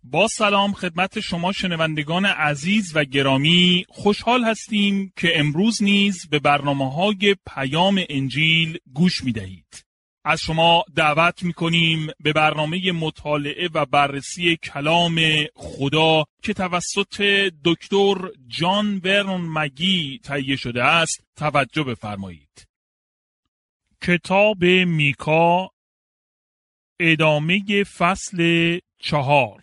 با سلام خدمت شما شنوندگان عزیز و گرامی، خوشحال هستیم که امروز نیز به برنامه‌های پیام انجیل گوش می‌دهید. از شما دعوت می‌کنیم به برنامه مطالعه و بررسی کلام خدا که توسط دکتر جان ورنون مگی تهیه شده است توجه بفرمایید. کتاب میکا، ادامه فصل 4.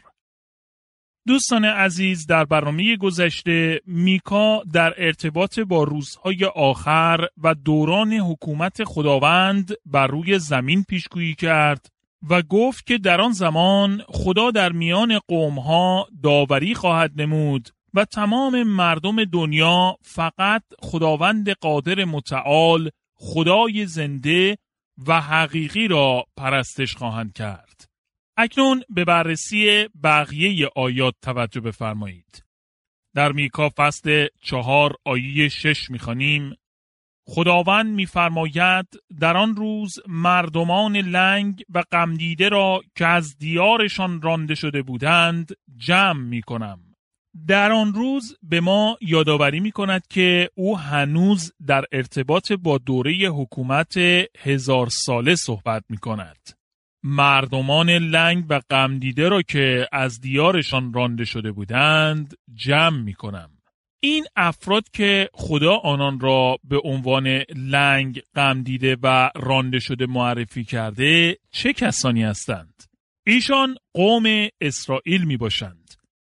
دوستان عزیز، در برنامه گذشته میکا در ارتباط با روزهای آخر و دوران حکومت خداوند بر روی زمین پیشگویی کرد و گفت که در آن زمان خدا در میان قومها داوری خواهد نمود و تمام مردم دنیا فقط خداوند قادر متعال، خدای زنده و حقیقی را پرستش خواهند کرد. اکنون به بررسی بقیه آیات توجه بفرمایید. در میکا فصل 4 آیه 6 می‌خوانیم: خداوند می‌فرماید در آن روز مردمان لنگ و غمدیده را که از دیارشان رانده شده بودند جمع می‌کنم. در آن روز به ما یادآوری می‌کند که او هنوز در ارتباط با دوره حکومت 1000 ساله صحبت می‌کند. مردمان لنگ و غمدیده را که از دیارشان رانده شده بودند جمع می‌کنم. این افراد که خدا آنان را به عنوان لنگ، غمدیده و رانده شده معرفی کرده چه کسانی هستند؟ ایشان قوم اسرائیل میباشند.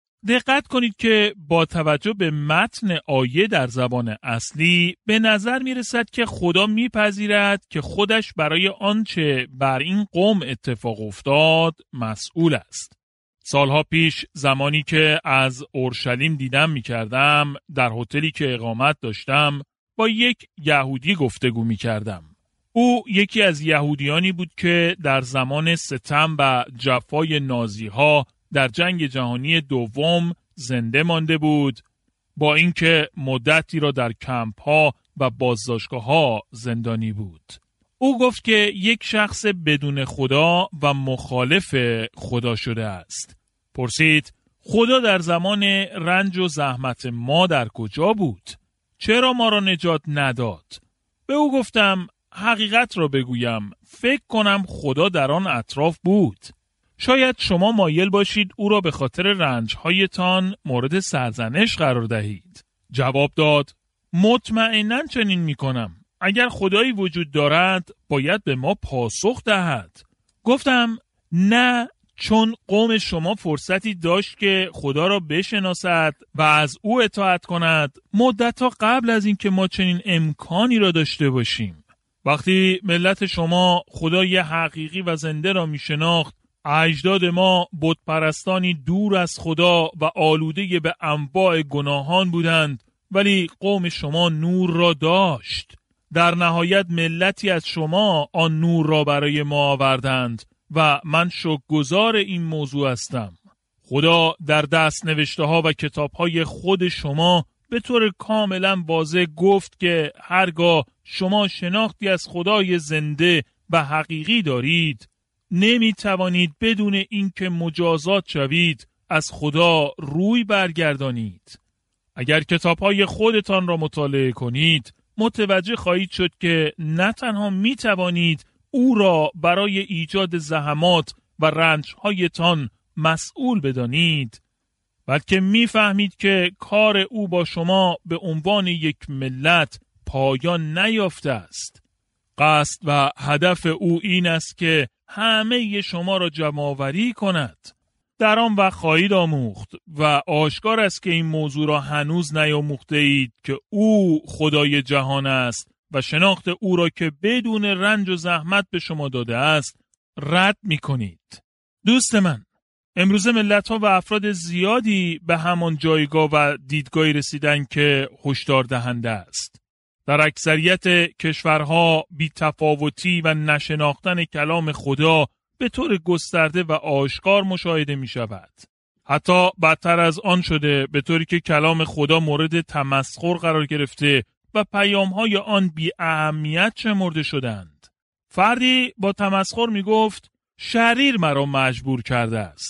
دقت کنید که با توجه به متن آیه در زبان اصلی به نظر میرسد که خدا میپذیرد که خودش برای آنچه بر این قوم اتفاق افتاد مسئول است. سالها پیش زمانی که از اورشلیم دیدن میکردم، در هتلی که اقامت داشتم با یک یهودی گفتگو میکردم. او یکی از یهودیانی بود که در زمان ستم و جفای نازیها در جنگ جهانی دوم زنده مانده بود، با اینکه مدتی را در کمپ‌ها و بازداشتگاه‌ها زندانی بود. او گفت که یک شخص بدون خدا و مخالف خدا شده است. پرسید خدا در زمان رنج و زحمت ما در کجا بود؟ چرا ما را نجات نداد؟ به او گفتم حقیقت را بگویم، فکر کنم خدا در آن اطراف بود. شاید شما مایل باشید او را به خاطر رنج‌هایتان مورد سرزنش قرار دهید. جواب داد مطمئناً چنین می‌کنم. اگر خدایی وجود دارد باید به ما پاسخ دهد. گفتم نه، چون قوم شما فرصتی داشت که خدا را بشناسد و از او اطاعت کند مدت‌ها قبل از اینکه ما چنین امکانی را داشته باشیم. وقتی ملت شما خدای حقیقی و زنده را می‌شناخت، اجداد ما بت پرستانی دور از خدا و آلوده به انواع گناهان بودند، ولی قوم شما نور را داشت. در نهایت ملتی از شما آن نور را برای ما آوردند و من شکرگزار این موضوع هستم. خدا در دست نوشته ها و کتاب های خود شما به طور کاملا واضح گفت که هرگاه شما شناختی از خدای زنده و حقیقی دارید، نمی توانید بدون اینکه مجازات شوید از خدا روی برگردانید. اگر کتاب‌های خودتان را مطالعه کنید، متوجه خواهید شد که نه تنها می توانید او را برای ایجاد زحمات و رنج‌هایتان مسئول بدانید، بلکه می فهمید که کار او با شما به عنوان یک ملت پایان نیافته است. قصد و هدف او این است که همه شما را جمع‌آوری کند. در آن وقت خواهید آموخت و آشکار است که این موضوع را هنوز نیاموخته اید که او خدای جهان است و شناخت او را که بدون رنج و زحمت به شما داده است رد می کنید. دوست من، امروز ملت‌ها و افراد زیادی به همان جایگاه و دیدگاهی رسیدن که هشدار دهنده است. در اکثریت کشورها بی‌تفاوتی و نشناختن کلام خدا به طور گسترده و آشکار مشاهده می شود. حتی بدتر از آن شده، به طوری که کلام خدا مورد تمسخر قرار گرفته و پیام‌های آن بی اهمیت شمرده شدند. فردی با تمسخر می گفت شریر مرا مجبور کرده است.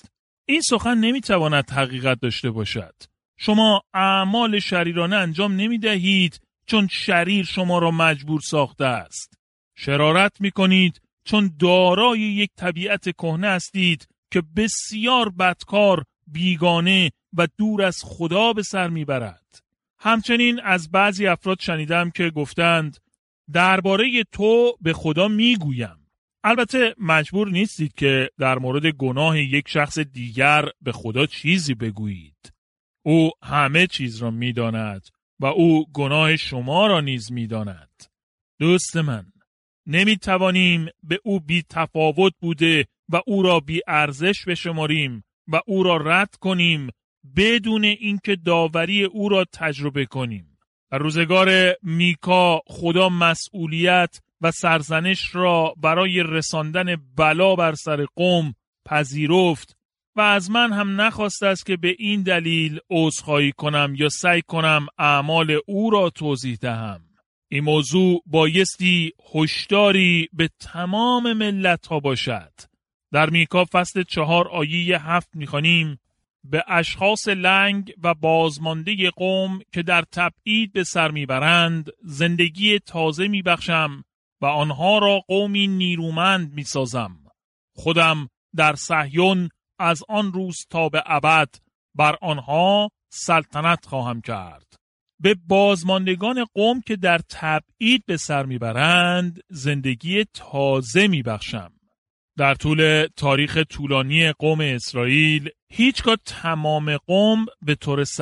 این سخن نمیتواند حقیقت داشته باشد. شما اعمال شریرانه انجام نمیدهید چون شریر شما را مجبور ساخته است. شرارت میکنید چون دارای یک طبیعت کهنه هستید که بسیار بدکار، بیگانه و دور از خدا به سر میبرد. همچنین از بعضی افراد شنیدم که گفتند درباره تو به خدا میگویم. البته مجبور نیستید که در مورد گناه یک شخص دیگر به خدا چیزی بگویید. او همه چیز را میداند و او گناه شما را نیز میداند. دوست من، نمیتوانیم به او بی تفاوت بوده و او را بی ارزش بشماریم و او را رد کنیم بدون اینکه داوری او را تجربه کنیم. در روزگار میکا خدا مسئولیت و سرزنش را برای رساندن بلا بر سر قوم پذیرفت و از من هم نخواسته است که به این دلیل عذرخواهی کنم یا سعی کنم اعمال او را توضیح دهم. این موضوع بایستی هشداری به تمام ملت ها باشد. در میکا فصل 4 آیه 7 میخوانیم: به اشخاص لنگ و بازمانده قوم که در تبعید به سر میبرند زندگی تازه میبخشم و آنها را قومی نیرومند میسازم. خودم در صهیون از آن روز تا به ابد بر آنها سلطنت خواهم کرد. به بازماندگان قوم که در تبعید به سر میبرند زندگی تازه میبخشم. در طول تاریخ طولانی قوم اسرائیل هیچگاه تمام قوم به طور 100%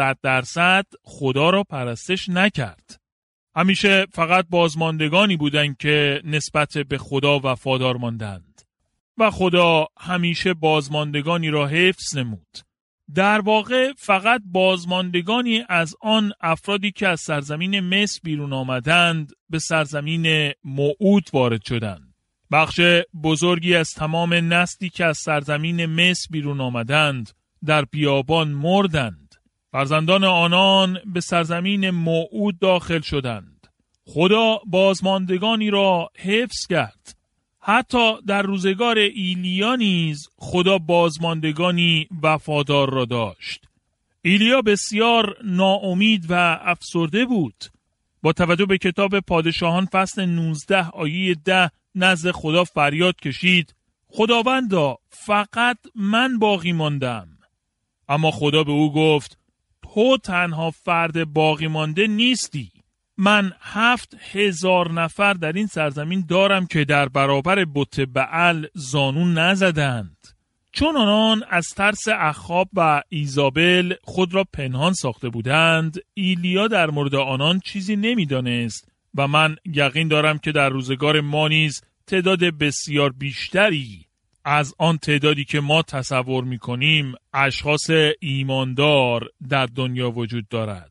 خدا را پرستش نکرد. همیشه فقط بازماندگانی بودند که نسبت به خدا وفادار ماندند و خدا همیشه بازماندگانی را حفظ نمود. در واقع فقط بازماندگانی از آن افرادی که از سرزمین مصر بیرون آمدند به سرزمین موعود وارد شدند. بخش بزرگی از تمام نسلی که از سرزمین مصر بیرون آمدند در بیابان مردند. فرزندان آنان به سرزمین موعود داخل شدند. خدا بازماندگانی را حفظ کرد. حتی در روزگار ایلیا نیز خدا بازماندگانی وفادار را داشت. ایلیا بسیار ناامید و افسرده بود. با توجه به کتاب پادشاهان فصل 19 آیه 10 نزد خدا فریاد کشید: خداوندا، فقط من باقی ماندم. اما خدا به او گفت: تو تنها فرد باقی مانده نیستی. من 7,000 نفر در این سرزمین دارم که در برابر بت بعل زانو نزدند. چون آنان از ترس اخاب و ایزابل خود را پنهان ساخته بودند، ایلیا در مورد آنان چیزی نمی‌دانست و من یقین دارم که در روزگار ما نیز تعداد بسیار بیشتری از آن تعدادی که ما تصور می‌کنیم اشخاص ایماندار در دنیا وجود دارد.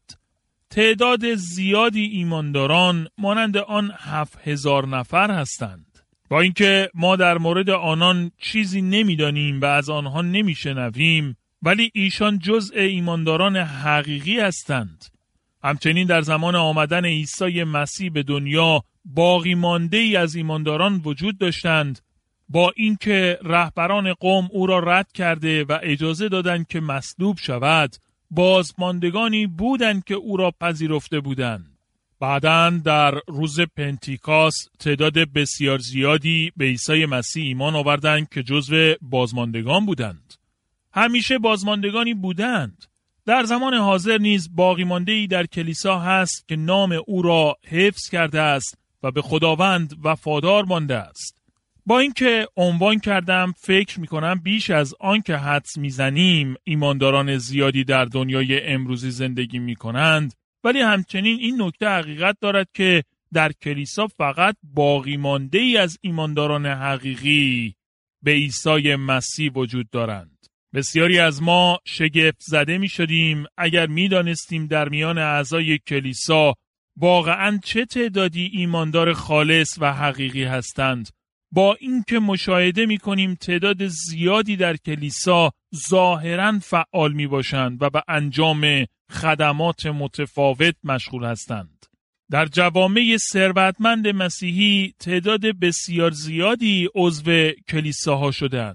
تعداد زیادی ایمانداران مانند آن 7,000 نفر هستند. با اینکه ما در مورد آنان چیزی نمی‌دانیم و از آنها نمی‌شنویم، ولی ایشان جزء ایمانداران حقیقی هستند. همچنین در زمان آمدن عیسی مسیح به دنیا باقی مانده ای از ایمانداران وجود داشتند، با اینکه رهبران قوم او را رد کرده و اجازه دادند که مصلوب شود، بازماندگانی بودند که او را پذیرفته بودند. بعداً در روز پنتیکاست تعداد بسیار زیادی به عیسی مسیح ایمان آوردند که جزو بازماندگان بودند. همیشه بازماندگانی بودند. در زمان حاضر نیز باقی مانده‌ای در کلیسا هست که نام او را حفظ کرده است و به خداوند وفادار مانده است. با اینکه عنوان کردم فکر می‌کنم بیش از آن که حدس می‌زنیم ایمانداران زیادی در دنیای امروزی زندگی می‌کنند، ولی همچنین این نکته حقیقت دارد که در کلیسا فقط باقی مانده‌ای از ایمانداران حقیقی به عیسی مسیح وجود دارند. بسیاری از ما شگفت زده می‌شدیم اگر می‌دانستیم در میان اعضای کلیسا واقعاً چه تعدادی ایماندار خالص و حقیقی هستند، با اینکه مشاهده می‌کنیم تعداد زیادی در کلیسا ظاهراً فعال می‌باشند و به انجام خدمات متفاوت مشغول هستند. در جوامع ثروتمند مسیحی تعداد بسیار زیادی عضو کلیساها شدند.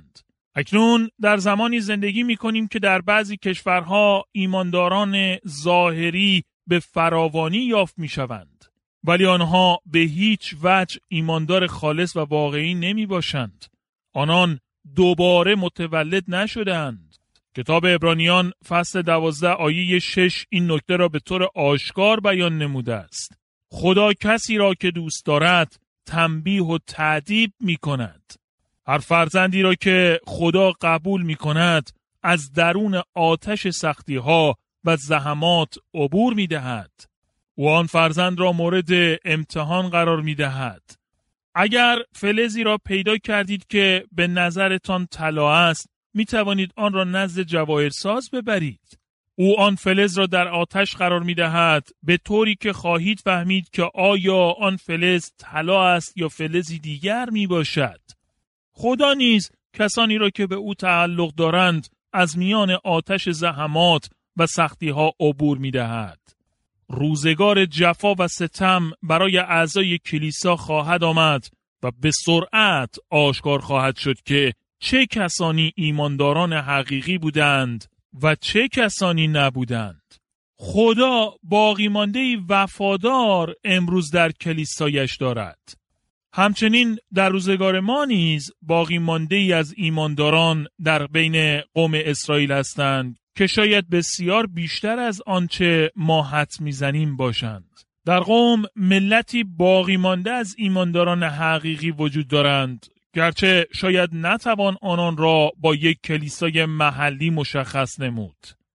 اکنون در زمانی زندگی می‌کنیم که در بعضی کشورها ایمانداران ظاهری به فراوانی یافت می‌شوند، ولی آنها به هیچ وجه ایماندار خالص و واقعی نمی‌باشند. آنان دوباره متولد نشدند. کتاب عبرانیان فصل 12 آیه 6 این نکته را به طور آشکار بیان نموده است. خدا کسی را که دوست دارد تنبیه و تأدیب می‌کند. هر فرزندی را که خدا قبول می‌کند از درون آتش سختی‌ها و زحمات عبور می‌دهد. او آن فرزند را مورد امتحان قرار می‌دهد. اگر فلزی را پیدا کردید که به نظرتان طلا است، می‌توانید آن را نزد جواهرساز ببرید. او آن فلز را در آتش قرار می‌دهد به طوری که خواهید فهمید که آیا آن فلز طلا است یا فلزی دیگر میباشد. خدا نیز کسانی را که به او تعلق دارند از میان آتش زحمات و سختی‌ها عبور می‌دهد. روزگار جفا و ستم برای اعضای کلیسا خواهد آمد و به سرعت آشکار خواهد شد که چه کسانی ایمانداران حقیقی بودند و چه کسانی نبودند. خدا باقی مانده وفادار امروز در کلیسایش دارد. همچنین در روزگار ما نیز باقی مانده از ایمانداران در بین قوم اسرائیل هستند که شاید بسیار بیشتر از آنچه ما حدس می‌زنیم باشند. در قوم ملتی باقی مانده از ایمانداران حقیقی وجود دارند، گرچه شاید نتوان آنان را با یک کلیسای محلی مشخص نمود.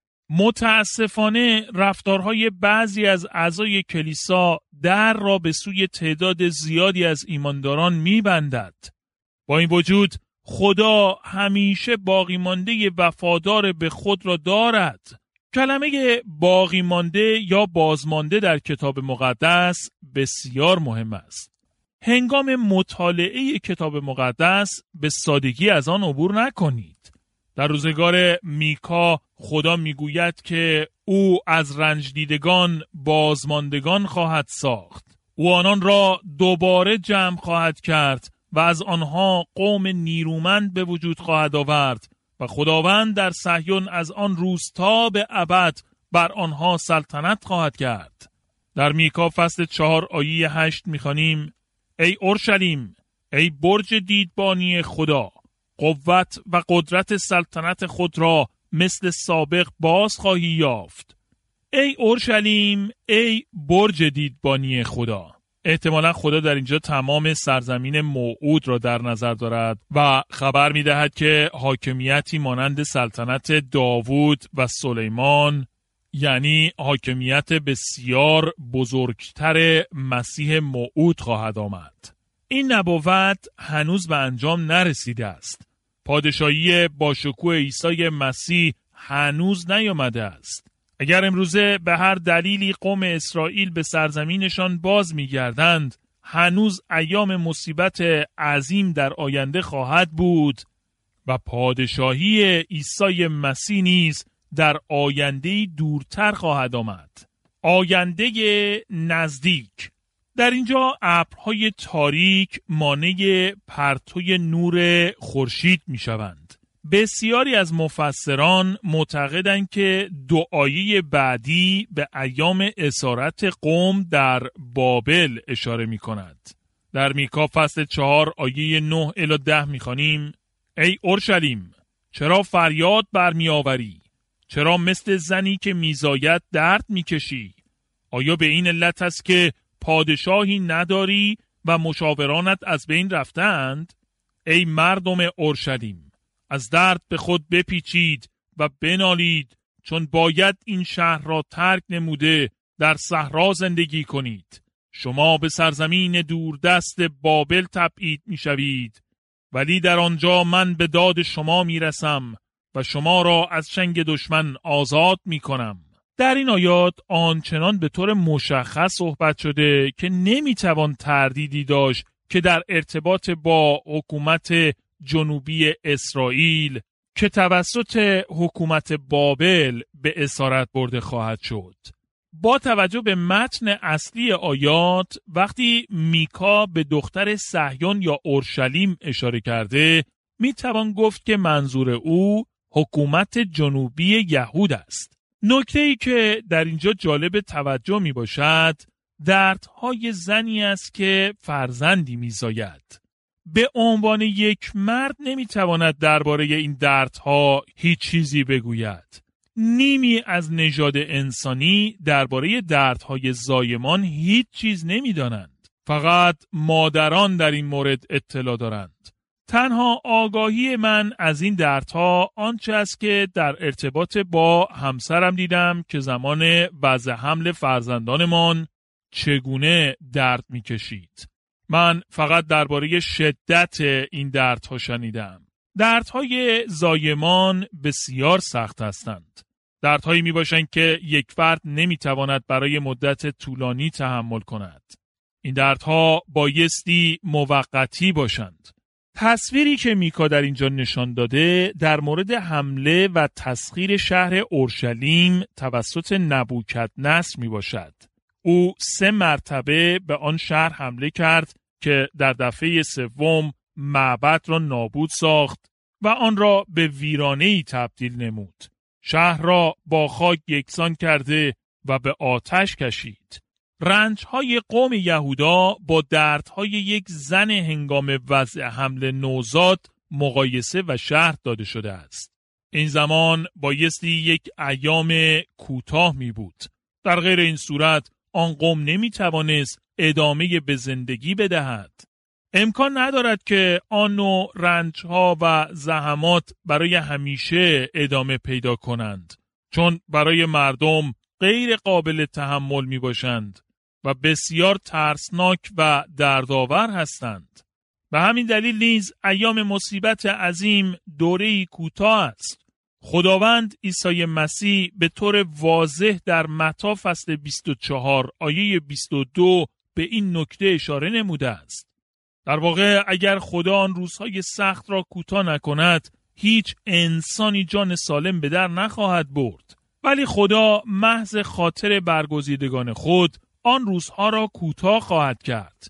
متاسفانه رفتارهای بعضی از اعضای کلیسا در را به سوی تعداد زیادی از ایمانداران می‌بندد. با این وجود خدا همیشه باقی مانده وفادار به خود را دارد. کلمه باقی مانده یا بازمانده در کتاب مقدس بسیار مهم است. هنگام مطالعه کتاب مقدس به سادگی از آن عبور نکنید. در روزگار میکا خدا میگوید که او از رنج دیدگان بازماندگان خواهد ساخت. او آنان را دوباره جمع خواهد کرد و از آنها قوم نیرومند به وجود خواهد آورد و خداوند در صهیون از آن روز تا به ابد بر آنها سلطنت خواهد کرد. در میکا فصل 4 آیه 8 میخوانیم: ای اورشلیم، ای برج دیدبانی خدا، قوت و قدرت سلطنت خود را مثل سابق باز خواهی یافت. ای اورشلیم، ای برج دیدبانی خدا. احتمالا خدا در اینجا تمام سرزمین موعود را در نظر دارد و خبر می‌دهد که حاکمیتی مانند سلطنت داوود و سلیمان، یعنی حاکمیت بسیار بزرگتر مسیح موعود خواهد آمد. این نبوت هنوز به انجام نرسیده است. پادشاهی با شکوه عیسی مسیح هنوز نیامده است. اگر امروزه به هر دلیلی قوم اسرائیل به سرزمینشان باز می‌گردند، هنوز ایام مصیبت عظیم در آینده خواهد بود و پادشاهی عیسی مسیح نیز در آینده دورتر خواهد آمد. آینده نزدیک. در اینجا ابرهای تاریک مانع پرتوی نور خورشید می‌شوند. بسیاری از مفسران معتقدند که دعایه بعدی به ایام اسارت قوم در بابل اشاره می‌کند. در میکا فصل 4 آیه 9 الی 10 می‌خوانیم: ای اورشلیم، چرا فریاد برمی‌آوری؟ چرا مثل زنی که میزاید درد می‌کشی؟ آیا به این علت است که پادشاهی نداری و مشاورانت از بین رفتند؟ ای مردم اورشلیم، از درد به خود بپیچید و بنالید، چون باید این شهر را ترک نموده در صحرا زندگی کنید. شما به سرزمین دوردست بابل تبعید میشوید، ولی در آنجا من به داد شما میرسم و شما را از چنگ دشمن آزاد میکنم. در این آیات آنچنان به طور مشخص صحبت شده که نمیتوان تردیدی داشت که در ارتباط با حکومت جنوبی اسرائیل که توسط حکومت بابل به اسارت برده خواهد شد. با توجه به متن اصلی آیات، وقتی میکا به دختر صهیون یا اورشلیم اشاره کرده، میتوان گفت که منظور او حکومت جنوبی یهود است. نکته‌ای که در اینجا جالب توجه می باشد، دردهای زنی است که فرزندی میزاید. به عنوان یک مرد نمیتواند درباره این دردها هیچ چیزی بگوید. نیمی از نژاد انسانی درباره دردهای زایمان هیچ چیز نمیدانند. فقط مادران در این مورد اطلاع دارند. تنها آگاهی من از این دردها آنچه است که در ارتباط با همسرم دیدم که زمان وضع حمل فرزندانمان چگونه درد میکشید. من فقط درباره شدت این دردها شنیدم. دردهای زایمان بسیار سخت هستند. دردهایی می باشند که یک فرد نمی تواند برای مدت طولانی تحمل کند. این دردها بایستی موقتی باشند. تصویری که میکا در اینجا نشان داده در مورد حمله و تسخیر شهر اورشلیم توسط نبوکدنصر می باشد. او 3 مرتبه به آن شهر حمله کرد که در دفعه 3 معبد را نابود ساخت و آن را به ویرانه‌ای تبدیل نمود. شهر را با خاک یکسان کرده و به آتش کشید. رنج‌های قوم یهودا با دردهای یک زن هنگام وضع حمل نوزاد مقایسه و شرح داده شده است. این زمان بایستی یک ایام کوتاه می بود. در غیر این صورت آن قوم نمی توانست ادامه به زندگی بدهد. امکان ندارد که آن نوع رنج‌ها و زحمات برای همیشه ادامه پیدا کنند، چون برای مردم غیر قابل تحمل می باشند و بسیار ترسناک و دردآور هستند. به همین دلیل نیز ایام مصیبت عظیم دوره‌ای کوتاه است. خداوند عیسی مسیح به طور واضح در متی فصل 24 آیه 22 به این نکته اشاره نموده است. در واقع اگر خدا آن روزهای سخت را کوتاه نکند، هیچ انسانی جان سالم به در نخواهد برد. ولی خدا محض خاطر برگزیدگان خود آن روزها را کوتاه خواهد کرد.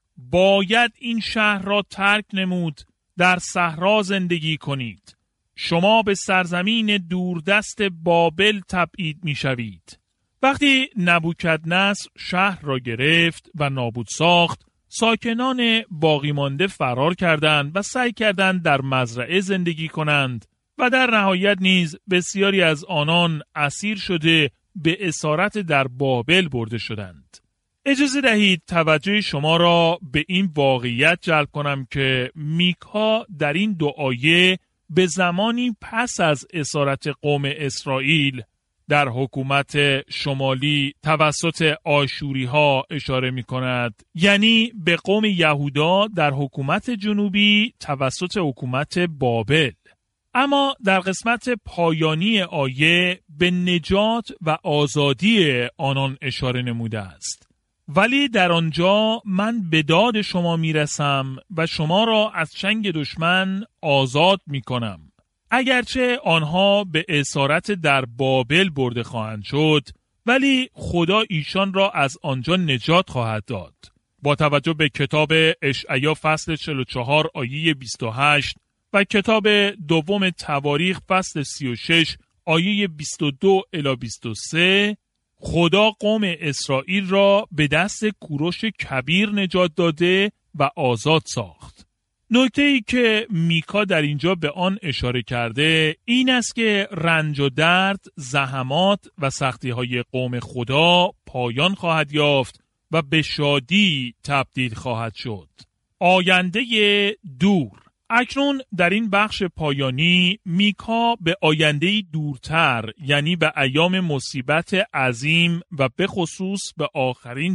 باید این شهر را ترک نمود، در صحرا زندگی کنید. شما به سرزمین دوردست بابل تبعید می شوید. وقتی نبوکدنصر شهر را گرفت و نابود ساخت، ساکنان باقی مانده فرار کردند و سعی کردند در مزرعه زندگی کنند و در نهایت نیز بسیاری از آنان اسیر شده به اسارت در بابل برده شدند. اجازه دهید توجه شما را به این واقعیت جلب کنم که میکا در این 2 آیه به زمانی پس از اسارت قوم اسرائیل در حکومت شمالی توسط آشوری ها اشاره می کند، یعنی به قوم یهودا در حکومت جنوبی توسط حکومت بابل. اما در قسمت پایانی آیه به نجات و آزادی آنان اشاره نموده است. ولی در آنجا من به داد شما می رسم و شما را از چنگ دشمن آزاد می کنم. اگرچه آنها به اسارت در بابل برده خواهند شد، ولی خدا ایشان را از آنجا نجات خواهد داد. با توجه به کتاب اشعیا فصل 44 آیه 28 و کتاب دوم تواریخ فصل 36 آیه 22 الی 23، خدا قوم اسرائیل را به دست کوروش کبیر نجات داده و آزاد ساخت. نکته‌ای که میکا در اینجا به آن اشاره کرده این است که رنج و درد، زحمات و سختی‌های قوم خدا پایان خواهد یافت و به شادی تبدیل خواهد شد. آینده دور. اکنون در این بخش پایانی میکا به آینده‌ای دورتر، یعنی به ایام مصیبت عظیم و به خصوص به آخرین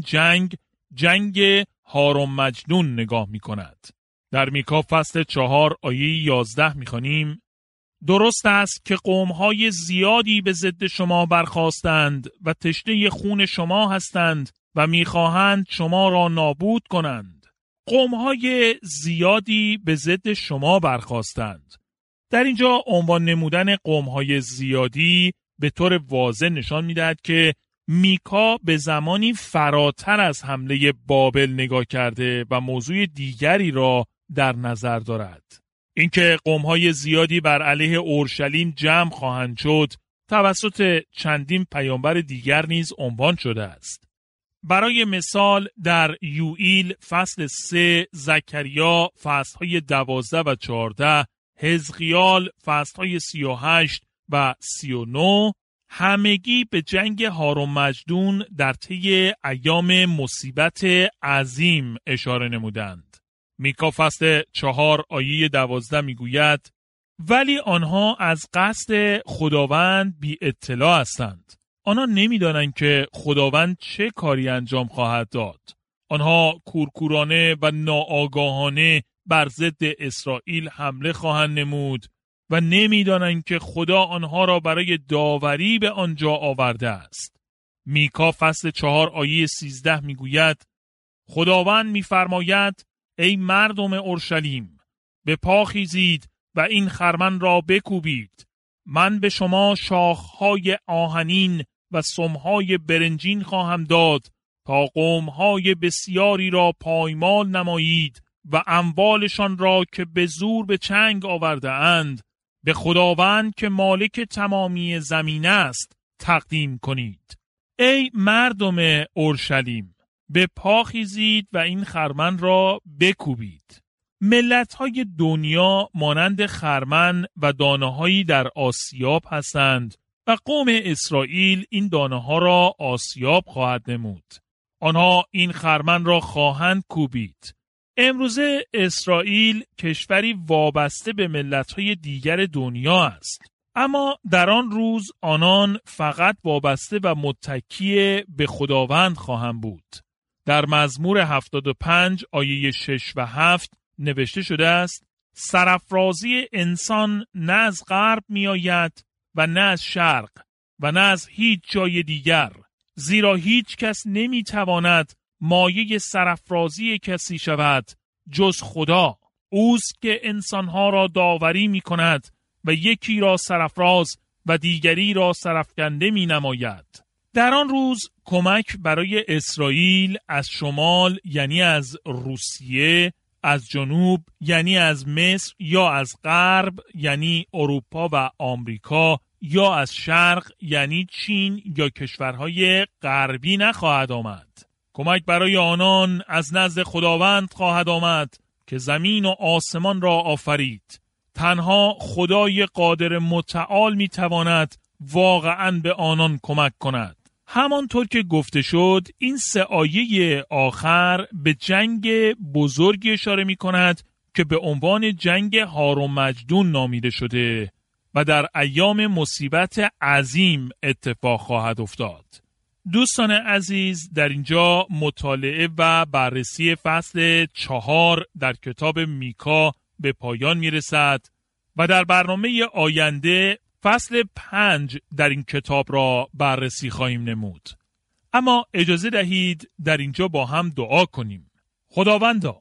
جنگ هارون مجنون نگاه می‌کند. در میکا فصل 4 آیه 11 می‌خوانیم: درست است که قوم‌های زیادی به ضد شما برخاستند و تشنه خون شما هستند و می‌خواهند شما را نابود کنند. قوم‌های زیادی به ضد شما برخاستند. در اینجا عنوان نمودن قوم‌های زیادی به طور واضح نشان می‌دهد که میکا به زمانی فراتر از حمله بابل نگاه کرده و موضوع دیگری را در نظر دارد. اینکه قوم‌های زیادی بر علیه اورشلیم جمع خواهند شد توسط چندین پیامبر دیگر نیز عنوان شده است. برای مثال در یوئیل فصل 3، زکریا فصل‌های 12 و 14، حزقیال فصل‌های 38 و 39 همگی به جنگ هارون در طی ایام مصیبت عظیم اشاره نمودند. میکا فصل 4 آیه 12 میگوید ولی آنها از قصد خداوند بی اطلاع هستند. آنها نمیدانند که خداوند چه کاری انجام خواهد داد. آنها کورکورانه و ناآگاهانه بر ضد اسرائیل حمله خواهند نمود و نمیدانند که خدا آنها را برای داوری به آنجا آورده است. میکا فصل 4 آیه 13 میگوید خداوند میفرماید ای مردم اورشلیم به پا خیزید و این خرمن را بکوبید. من به شما شاخهای آهنین و سمهای برنجین خواهم داد تا قومهای بسیاری را پایمال نمایید و اموالشان را که به زور به چنگ آورده اند به خداوند که مالک تمامی زمین است تقدیم کنید. ای مردم اورشلیم به پا خیزید و این خرمن را بکوبید. ملت‌های دنیا مانند خرمن و دانه‌هایی در آسیاب هستند و قوم اسرائیل این دانه‌ها را آسیاب خواهد نمود. آنها این خرمن را خواهند کوبید. امروزه اسرائیل کشوری وابسته به ملت‌های دیگر دنیا است. اما در آن روز آنان فقط وابسته و متکی به خداوند خواهند بود. در مزمور 75 آیه 6 و 7 نوشته شده است سرافرازی انسان نه از غرب می آید و نه از شرق و نه از هیچ جای دیگر، زیرا هیچ کس نمی تواند مایه سرافرازی کسی شود جز خدا. اوست که انسانها را داوری می کند و یکی را سرافراز و دیگری را سرافکنده می نماید. در آن روز کمک برای اسرائیل از شمال یعنی از روسیه، از جنوب یعنی از مصر یا از غرب یعنی اروپا و آمریکا یا از شرق یعنی چین یا کشورهای غربی نخواهد آمد. کمک برای آنان از نزد خداوند خواهد آمد که زمین و آسمان را آفرید. تنها خدای قادر متعال میتواند واقعاً به آنان کمک کند. همانطور که گفته شد این 3 آیه آخر به جنگ بزرگی اشاره می کند که به عنوان جنگ هارون نامیده شده و در ایام مصیبت عظیم اتفاق خواهد افتاد. دوستان عزیز، در اینجا مطالعه و بررسی فصل 4 در کتاب میکا به پایان می رسد و در برنامه آینده فصل 5 در این کتاب را بررسی خواهیم نمود. اما اجازه دهید در اینجا با هم دعا کنیم. خداوندا،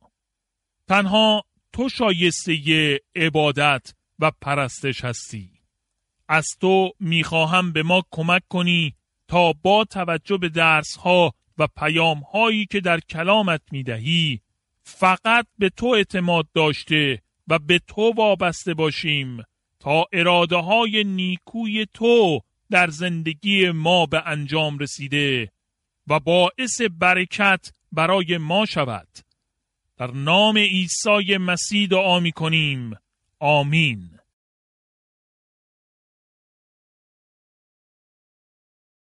تنها تو شایسته عبادت و پرستش هستی. از تو میخواهم به ما کمک کنی تا با توجه به درس‌ها و پیام‌هایی که در کلامت میدهی فقط به تو اعتماد داشته و به تو وابسته باشیم تا اراده های نیکوی تو در زندگی ما به انجام رسیده و باعث برکت برای ما شود. در نام عیسی مسیح دعا می کنیم. آمین.